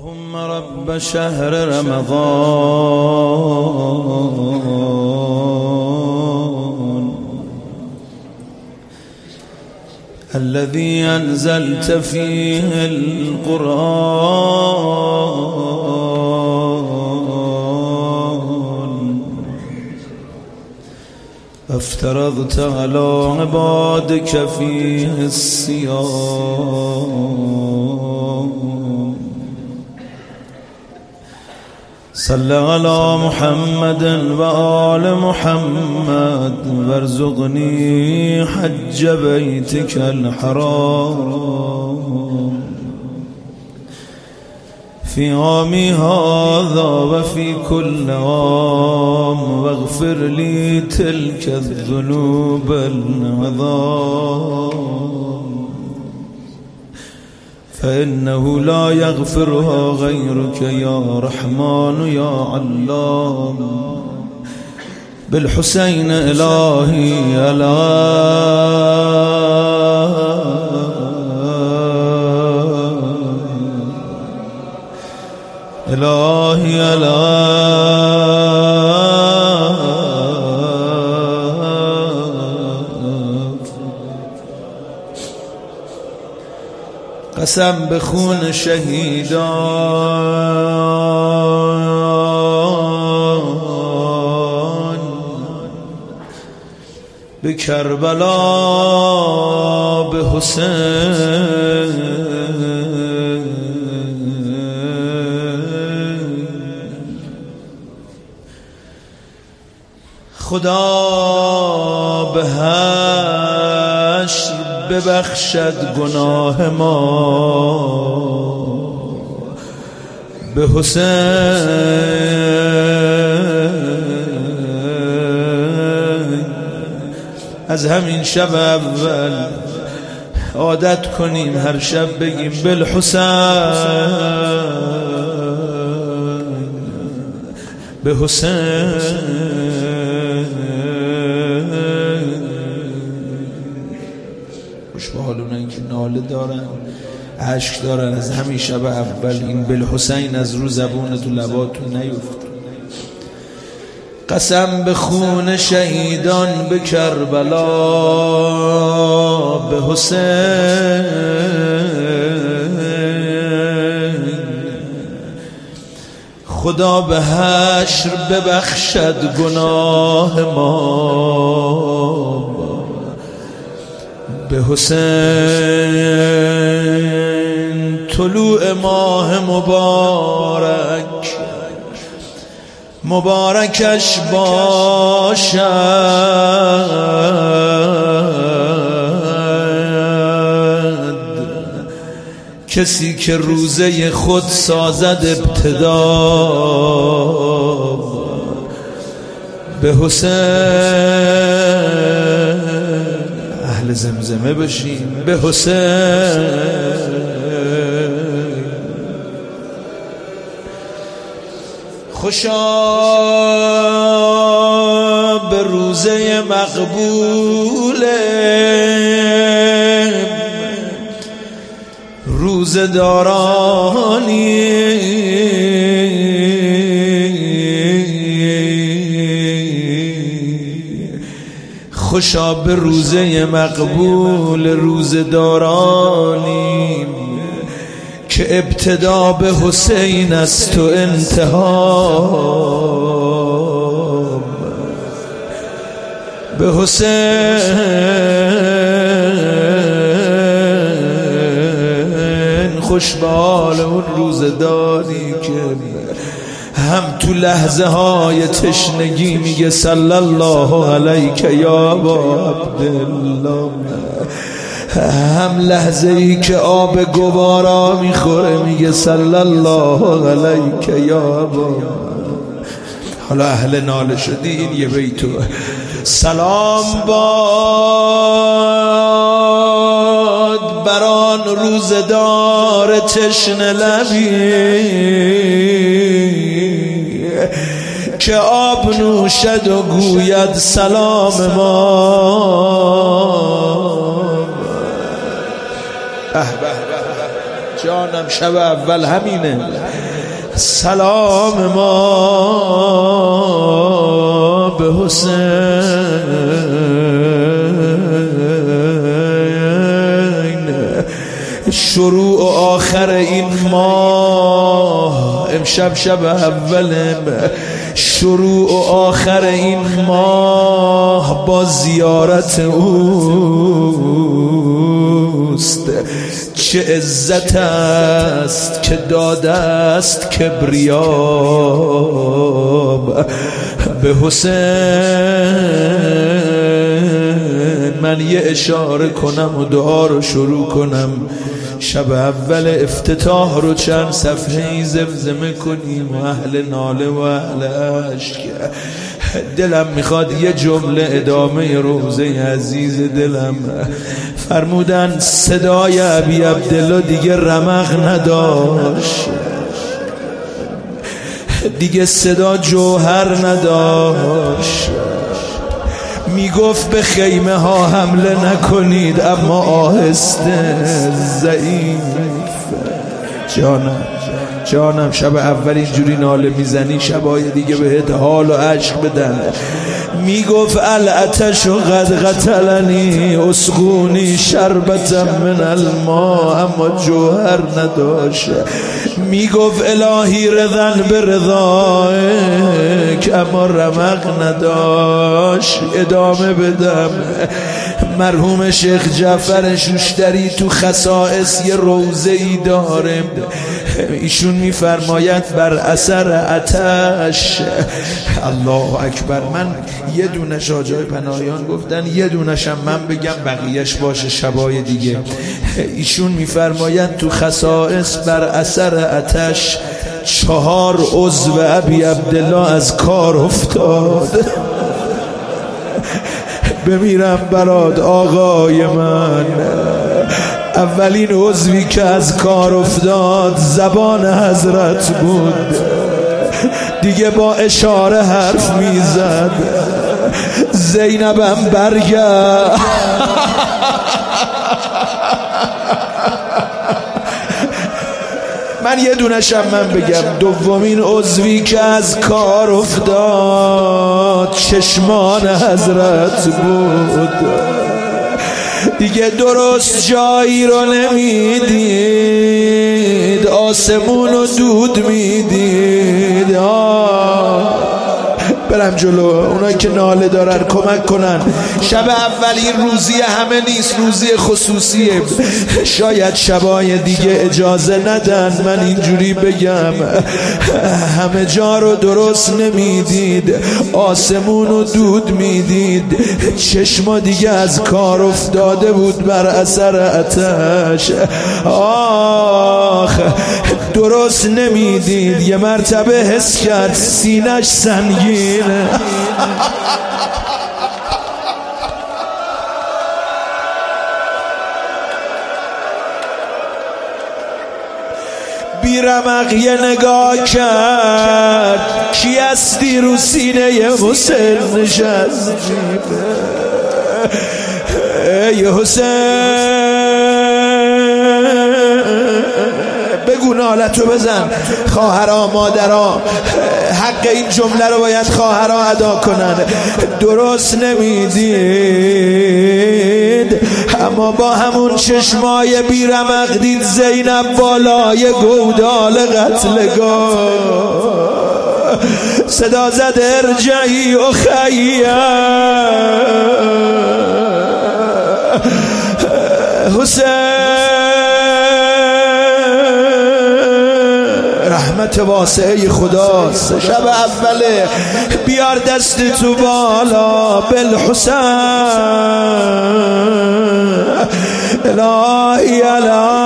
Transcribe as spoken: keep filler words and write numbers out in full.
اللهم رب شهر رمضان الذي أنزلت فيه القرآن افترضت على عبادك فيه الصيام صل على محمد وآل محمد وارزقني حج بيتك الحرام في عامي هذا وفي كل عام واغفر لي تلك الذنوب العظام فإنه لا يغفرها غيرك يا رحمن يا علام بالحسين إلهي إلهي قسم بخون شهیدان به کربلا به حسین خدا به حشر ببخشد گناه ما به حسین از همین شب اول عادت کنیم هر شب بگیم بالحسین به حسین خوشبالونه که ناله دارن عشق دارن از همین شب اول این بالحسین از رو زبون تو لباتون نیفت. قسم به خون شهیدان به کربلا به حسین خدا به حشر ببخشد گناه ما به حسین طلوع ماه مبارک مبارکش باشد کسی که روزه خود سازد ابتدا به حسین اهل زمزمه بشیم به حسین خوشا به روزه مقبول روزه دارانی خوشا به روزه مقبول روزه دارانی که ابتدا به حسین است و انتها به حسین. خوشبال اون روزداری که هم تو لحظه های تشنگی میگه صلی الله علیک یا ابا عبدالله، هم لحظه ای که آب گوارا میخوره میگه صلی الله علیک یا ابا. حالا اهل ناله شدی این یه بیتو سلام باد بران روزدار تشنه لبی که آب نوشد و گوید سلام ما. به به جانم شب اول همینه. سلام ما به حسین، شروع و آخر این ماه امشب شب اولم، شروع و آخر این ماه با زیارت اوست. چه عزت است که داده است کبریاب به حسین. من یه اشاره کنم و دعا رو شروع کنم، شب اول افتتاح رو چند صفحه‌ای زمزمه کنیم و اهل ناله و اهل عشق. دلم میخواد یه جمله ادامه روزه عزیز دلم. فرمودن صدای ابی عبدالله دیگه رمق نداشت، دیگه صدا جوهر نداشت. میگفت به خیمه ها حمله نکنید اما آهسته ضعیف. جانم جانم شب اول اینجوری ناله میزنی، شبای دیگه بهت حال و عشق بدن. میگفت العطش و قد قتلنی اسقونی شربتا من الماء، اما جوهر نداشت. میگفت الهی رضن به رضایک، اما رمق نداشت. ادامه بدم. مرحوم شیخ جعفر شوشتری تو خصائص یه روضه ای داره، ایشون میفرماید بر اثر آتش. الله اکبر. من یه دونش آجای پناهیان گفتن، یه دونشم من بگم بقیهش باشه شبای دیگه. ایشون میفرماید تو خصائص بر اثر آتش چهار عضو ابی عبدالله از کار افتاد. بمیرم برات آقای من. اولین عضوی که از کار افتاد زبان حضرت بود، دیگه با اشاره حرف میزد. زینبم برگرد. من یه دونشم من بگم. دومین عضوی که از کار افتاد چشمان حضرت بود، دیگه درست جایی رو نمیدید، آسمون رو دود میدید. برم جلو. اونایی که ناله دارن کمک کنن. شب اول این روزی همه نیست، روزی خصوصیه. شاید شبای دیگه اجازه ندن من اینجوری بگم. همه جا رو درست نمیدید، آسمون رو دود میدید، چشما دیگه از کار افتاده بود بر اثر آتش. آخ درست نمیدید. یه مرتبه حس کرد سینش سنگینه. بیرمق یه نگاه کرد، کی هستی رو سینه حسین نشست؟ ای حسین بگو نالتو بزن. خواهرها مادرها حق این جمله رو باید خواهرها ادا کنن. درست نمیدید اما با همون چشمای بیرمق دید زینب بالای گودال قتلگاه. صدا زد ارجعی اخیه حسین. رحمت واسعه خداست. شب اوله بیار دست تو بالا بالحسین. الهی الهی